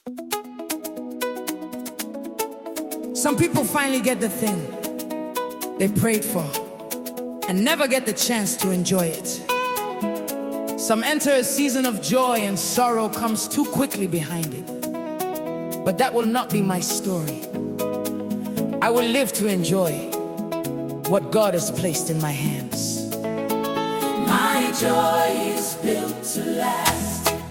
Some people finally get the thing they prayed for and never get the chance to enjoy it. Some enter a season of joy and sorrow comes too quickly behind it. But that will not be my story. I will live to enjoy what God has placed in my hands. My joy is built to last.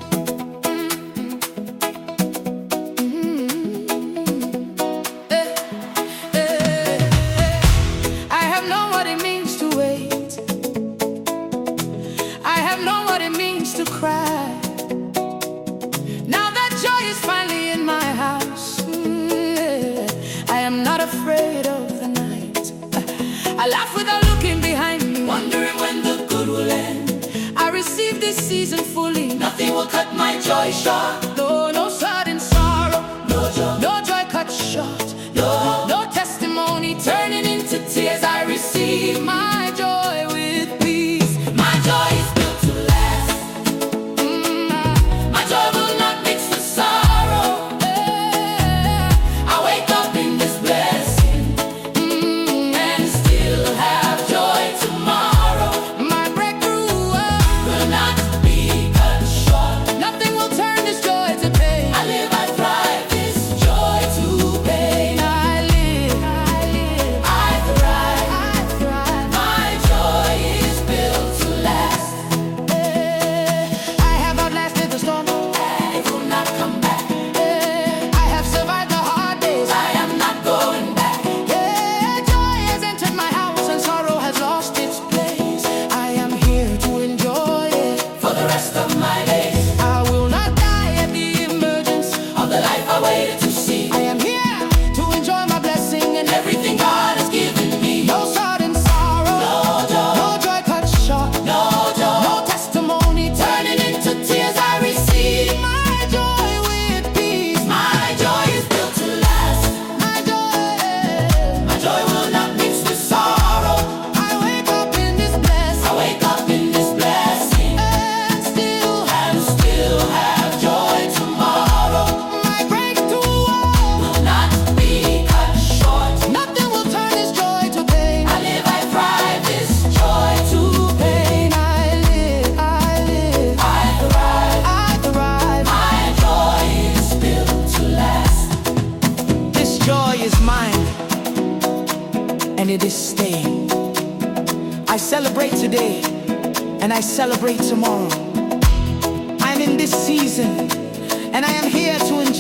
I have known what it means to wait. I have known what it means to cry. Now that joy is finally in my house, I am not afraid of the night. I laugh without looking behind me, Wondering when the good will end. I receive this season fully. Nothing will cut my joy short. No sudden sorrow, No joy, no joy cut short, no. no testimony turning into tears. I receive my joy with peace. My joy is built to last. My joy will not mix with sorrow. I wake up in this blessing and still have joy tomorrow. My breakthrough Will not be cut short. nothing will turn this joy to pain. I live, I thrive, this joy to pain. I live, I thrive. I thrive. My joy is built to last. I have outlasted the storm. And it will not come back. I have survived the hard days. I am not going back. Joy has entered my house and sorrow has lost its place. I am here to enjoy it. For the rest of my days, I will not die at the emergence. of the life I waited to see. I am here to enjoy my blessing and Everything God has given me. no sudden sorrow, No joy, no joy cut short, no joy. no testimony Turning into tears I receive. my joy with peace. My joy is built to last. My joy, My joy will not mix with sorrow. I wake up in this blessing I wake up in this blessing and still and still have joy tomorrow. my breakthrough. Will not be cut short. Nothing will turn this joy to pain. I live, I thrive, this joy to pain. I live, I thrive. I thrive. My joy is built to last. This joy is mine, and it is staying. I celebrate today, and I celebrate tomorrow. I'm in this season, and I am here to enjoy